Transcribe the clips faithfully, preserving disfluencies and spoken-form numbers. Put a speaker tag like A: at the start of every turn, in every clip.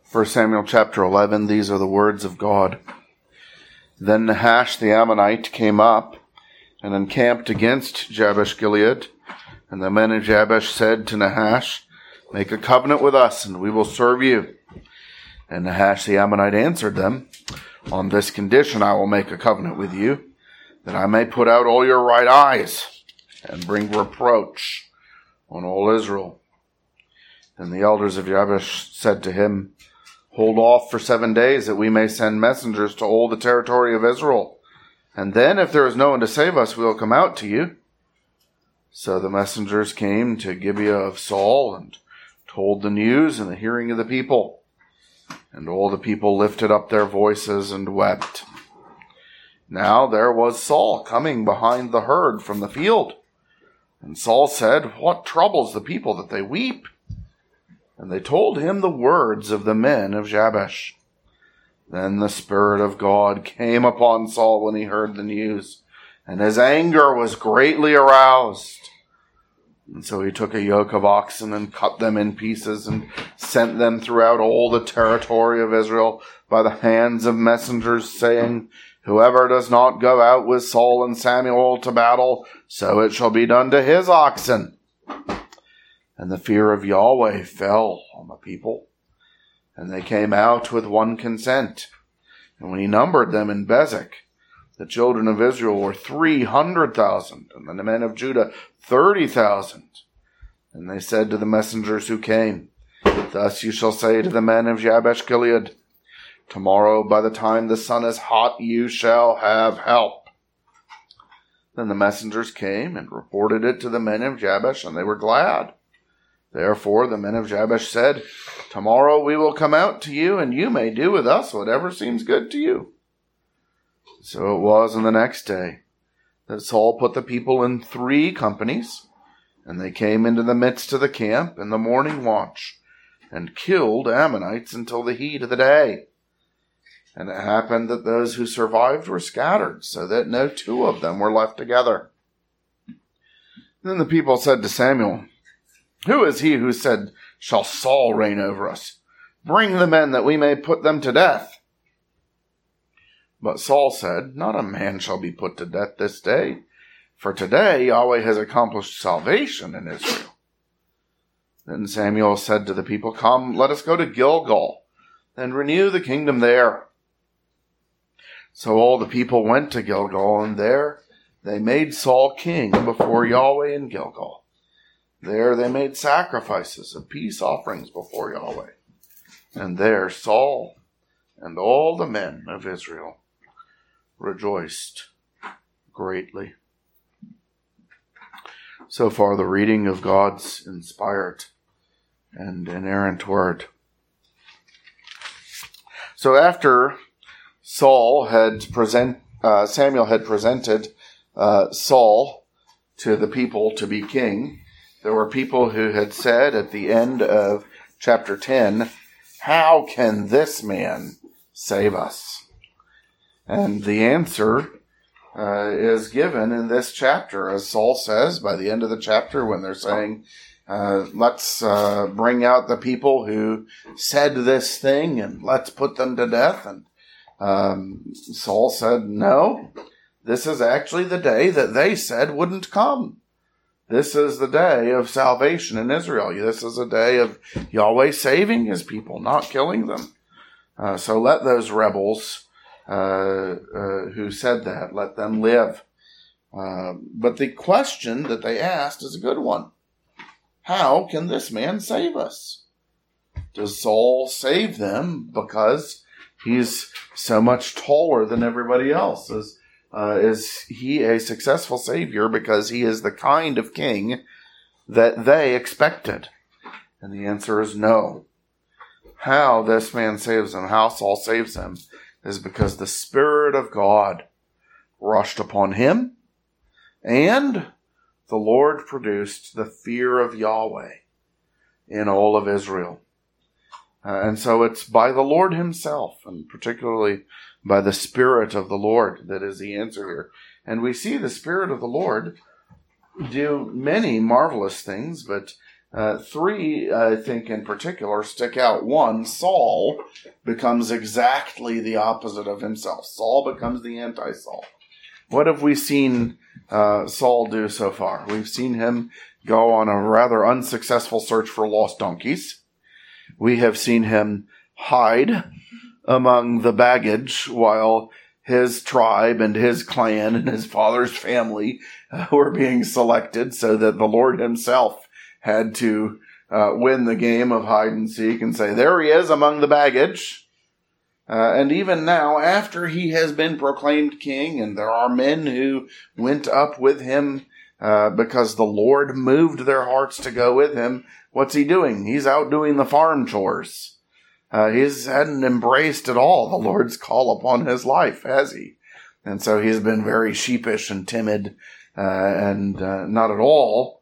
A: First Samuel chapter eleven, these are the words of God. Then Nahash the Ammonite came up and encamped against Jabesh-Gilead. And the men of Jabesh said to Nahash, "Make a covenant with us, and we will serve you." And Nahash the Ammonite answered them, "On this condition I will make a covenant with you, that I may put out all your right eyes, and bring reproach on all Israel." Then the elders of Jabesh said to him, "Hold off for seven days, that we may send messengers to all the territory of Israel. And then, if there is no one to save us, we will come out to you." So the messengers came to Gibeah of Saul, and told the news in the hearing of the people. And all the people lifted up their voices and wept. Now there was Saul coming behind the herd from the field. And Saul said, "What troubles the people that they weep?" And they told him the words of the men of Jabesh. Then the Spirit of God came upon Saul when he heard the news, and his anger was greatly aroused. And so he took a yoke of oxen and cut them in pieces and sent them throughout all the territory of Israel by the hands of messengers, saying, "Whoever does not go out with Saul and Samuel to battle, so it shall be done to his oxen." And the fear of Yahweh fell on the people, and they came out with one consent. And when he numbered them in Bezek, the children of Israel were three hundred thousand, and the men of Judah thirty thousand. And they said to the messengers who came, "Thus you shall say to the men of Jabesh-Gilead, tomorrow by the time the sun is hot you shall have help." Then the messengers came and reported it to the men of Jabesh, and they were glad. Therefore the men of Jabesh said, "Tomorrow we will come out to you, and you may do with us whatever seems good to you." So it was on the next day that Saul put the people in three companies, and they came into the midst of the camp in the morning watch, and killed Ammonites until the heat of the day. And it happened that those who survived were scattered, so that no two of them were left together. Then the people said to Samuel, "Who is he who said, 'Shall Saul reign over us?' Bring the men that we may put them to death." But Saul said, "Not a man shall be put to death this day, for today Yahweh has accomplished salvation in Israel." Then Samuel said to the people, "Come, let us go to Gilgal, and renew the kingdom there." So all the people went to Gilgal, and there they made Saul king before Yahweh in Gilgal. There they made sacrifices of peace offerings before Yahweh. And there Saul and all the men of Israel rejoiced greatly. So far the reading of God's inspired and inerrant word. So after Saul had present, uh, Samuel had presented uh, Saul to the people to be king, there were people who had said at the end of chapter ten, "How can this man save us?" And the answer uh, is given in this chapter, as Saul says by the end of the chapter when they're saying, uh, let's uh, bring out the people who said this thing and let's put them to death. And um, Saul said, no, this is actually the day that they said wouldn't come. This is the day of salvation in Israel. This is a day of Yahweh saving his people, not killing them. Uh, so let those rebels uh, uh, who said that, let them live. Uh, but the question that they asked is a good one. How can this man save us? Does Saul save them because he's so much taller than everybody else? Is Uh, is he a successful savior because he is the kind of king that they expected? And the answer is no. How this man saves them, how Saul saves them, is because the Spirit of God rushed upon him, and the Lord produced the fear of Yahweh in all of Israel. Uh, and so it's by the Lord himself, and particularly by the Spirit of the Lord, that is the answer here. And we see the Spirit of the Lord do many marvelous things, but Uh, three, I think in particular, stick out. One, Saul becomes exactly the opposite of himself. Saul becomes the anti-Saul. What have we seen uh, Saul do so far? We've seen him go on a rather unsuccessful search for lost donkeys. We have seen him hide among the baggage while his tribe and his clan and his father's family uh, were being selected, so that the Lord himself had to uh, win the game of hide and seek and say, there he is among the baggage. Uh, and even now, after he has been proclaimed king, and there are men who went up with him uh, because the Lord moved their hearts to go with him, what's he doing? He's out doing the farm chores. Uh, he hadn't embraced at all the Lord's call upon his life, has he? And so he's been very sheepish and timid uh, and uh, not at all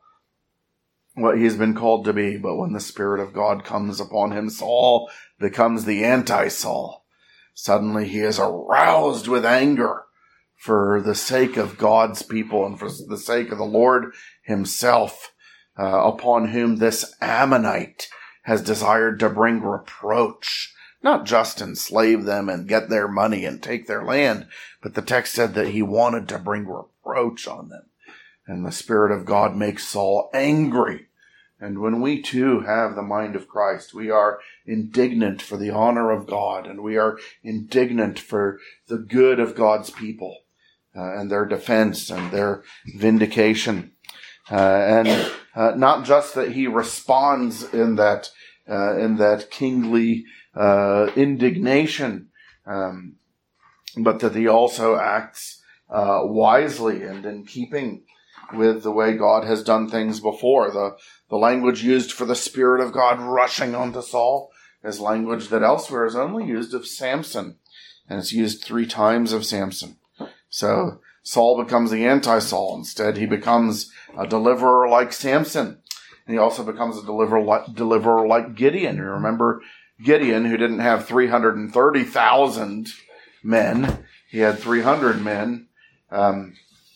A: what he's been called to be. But when the Spirit of God comes upon him, Saul becomes the anti-Saul. Suddenly he is aroused with anger for the sake of God's people and for the sake of the Lord himself, uh, upon whom this Ammonite has desired to bring reproach, not just enslave them and get their money and take their land, but the text said that he wanted to bring reproach on them. And the Spirit of God makes Saul angry. And when we too have the mind of Christ, we are indignant for the honor of God, and we are indignant for the good of God's people uh, and their defense and their vindication. Uh, and uh, not just that he responds in that uh, in that kingly uh, indignation, um, but that he also acts uh, wisely and in keeping with the way God has done things before. The the language used for the Spirit of God rushing onto Saul is language that elsewhere is only used of Samson, and it's used three times of Samson. So Saul becomes the anti-Saul. Instead, he becomes a deliverer like Samson. And he also becomes a deliverer like, deliverer like Gideon. You remember Gideon, who didn't have three hundred thirty thousand men. He had three hundred men. Um,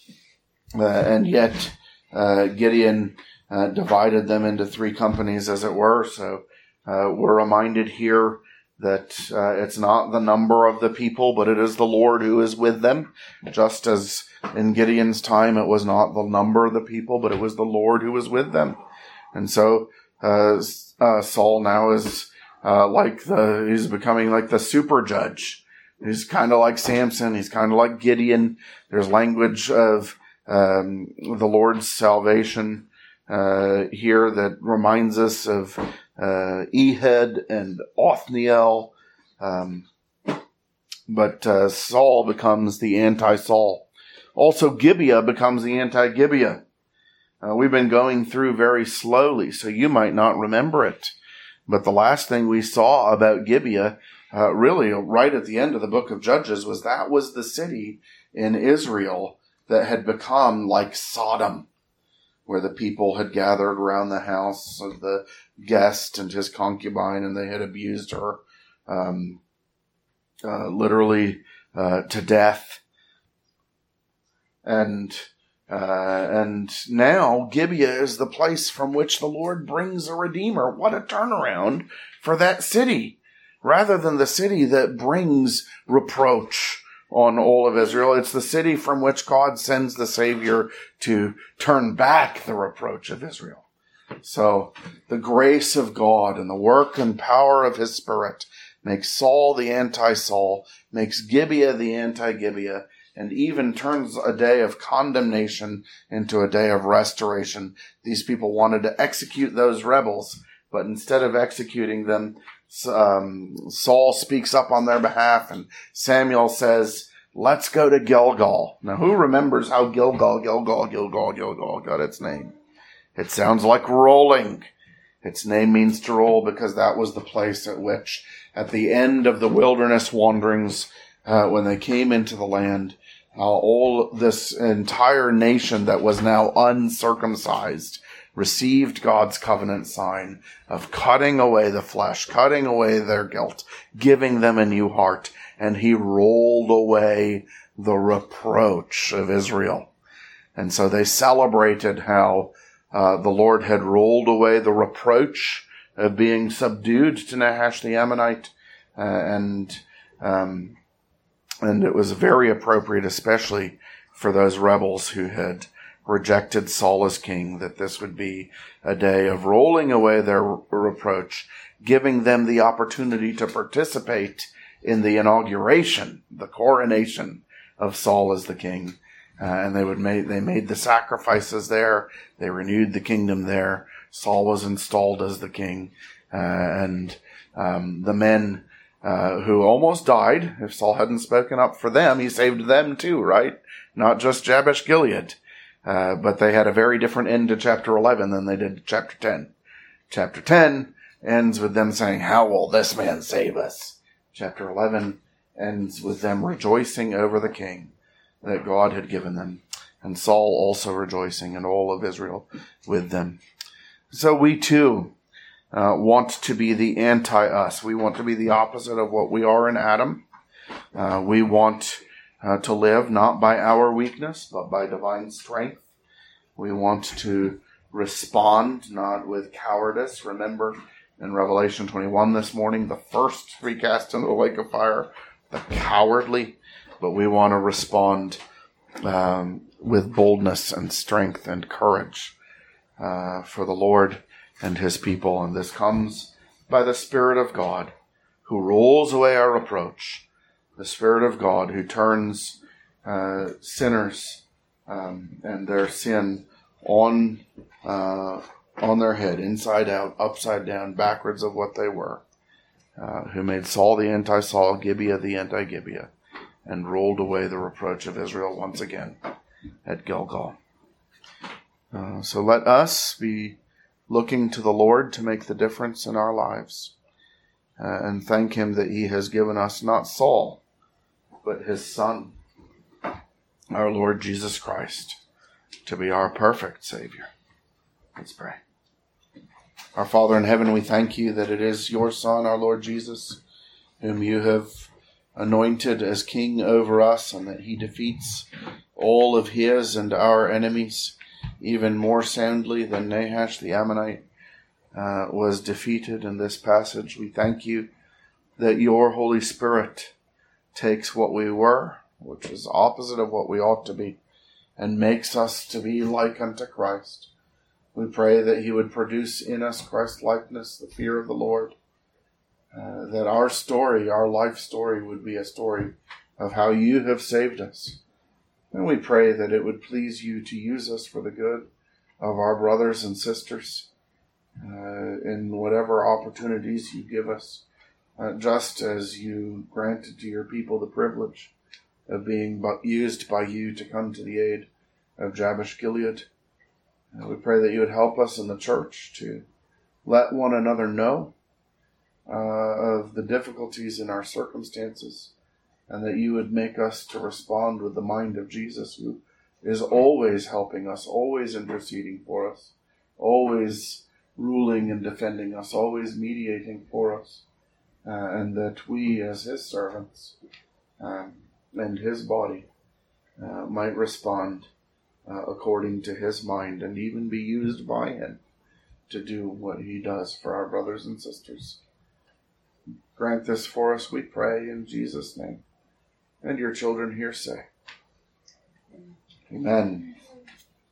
A: uh, and yet uh, Gideon uh, divided them into three companies, as it were. So uh, we're reminded here that uh, it's not the number of the people, but it is the Lord who is with them. Just as in Gideon's time, it was not the number of the people, but it was the Lord who was with them. And so uh, uh, Saul now is uh, like the, he's becoming like the super judge. He's kind of like Samson. He's kind of like Gideon. There's language of um, the Lord's salvation uh, here that reminds us of uh, Ehud and Othniel. Um, but uh, Saul becomes the anti-Saul. Also, Gibeah becomes the anti-Gibeah. Uh, we've been going through very slowly, so you might not remember it. But the last thing we saw about Gibeah, uh, really right at the end of the book of Judges, was that was the city in Israel that had become like Sodom, where the people had gathered around the house of the guest and his concubine, and they had abused her um, uh, literally uh, to death. And uh, and now Gibeah is the place from which the Lord brings a redeemer. What a turnaround for that city. Rather than the city that brings reproach on all of Israel, it's the city from which God sends the Savior to turn back the reproach of Israel. So the grace of God and the work and power of his Spirit makes Saul the anti-Saul, makes Gibeah the anti-Gibeah, and even turns a day of condemnation into a day of restoration. These people wanted to execute those rebels, but instead of executing them, um, Saul speaks up on their behalf, and Samuel says, let's go to Gilgal. Now, who remembers how Gilgal, Gilgal, Gilgal, Gilgal got its name? It sounds like rolling. Its name means to roll because that was the place at which, at the end of the wilderness wanderings, uh, when they came into the land, uh, all this entire nation that was now uncircumcised received God's covenant sign of cutting away the flesh, cutting away their guilt, giving them a new heart, and he rolled away the reproach of Israel. And so they celebrated how Uh, the Lord had rolled away the reproach of being subdued to Nahash the Ammonite, uh, and um, and it was very appropriate, especially for those rebels who had rejected Saul as king, that this would be a day of rolling away their reproach, giving them the opportunity to participate in the inauguration, the coronation of Saul as the king. Uh, and they would make, they made the sacrifices there. They renewed the kingdom there. Saul was installed as the king. Uh, and, um, the men, uh, who almost died, if Saul hadn't spoken up for them, he saved them too, right? Not just Jabesh Gilead. Uh, but they had a very different end to chapter eleven than they did to chapter ten. Chapter ten ends with them saying, "How will this man save us?" Chapter eleven ends with them rejoicing over the king that God had given them, and Saul also rejoicing, and all of Israel with them. So we too uh, want to be the anti-us. We want to be the opposite of what we are in Adam. Uh, we want uh, to live not by our weakness, but by divine strength. We want to respond not with cowardice. Remember in Revelation twenty-one this morning, the first three cast into the lake of fire, the cowardly. But we want to respond um, with boldness and strength and courage uh, for the Lord and his people. And this comes by the Spirit of God, who rolls away our reproach. The Spirit of God who turns uh, sinners um, and their sin on uh, on their head, inside out, upside down, backwards of what they were. Uh, who made Saul the anti-Saul, Gibeah the anti-Gibeah, and rolled away the reproach of Israel once again at Gilgal. Uh, so let us be looking to the Lord to make the difference in our lives, uh, and thank him that he has given us not Saul, but his Son, our Lord Jesus Christ, to be our perfect Savior. Let's pray. Our Father in heaven, we thank you that it is your Son, our Lord Jesus, whom you have anointed as king over us, and that he defeats all of his and our enemies even more soundly than Nahash the Ammonite uh, was defeated in this passage. We thank you that your Holy Spirit takes what we were, which is opposite of what we ought to be, and makes us to be like unto Christ. We pray that he would produce in us Christ-likeness, the fear of the Lord, uh, that our story, our life story, would be a story of how you have saved us. And we pray that it would please you to use us for the good of our brothers and sisters uh, in whatever opportunities you give us, uh, just as you granted to your people the privilege of being used by you to come to the aid of Jabesh Gilead. And we pray that you would help us in the church to let one another know uh, of the difficulties in our circumstances, and that you would make us to respond with the mind of Jesus, who is always helping us, always interceding for us, always ruling and defending us, always mediating for us, uh, and that we as his servants um, and his body uh, might respond Uh, according to his mind, and even be used by him to do what he does for our brothers and sisters. Grant this for us, we pray, in Jesus' name. And your children here say, Amen.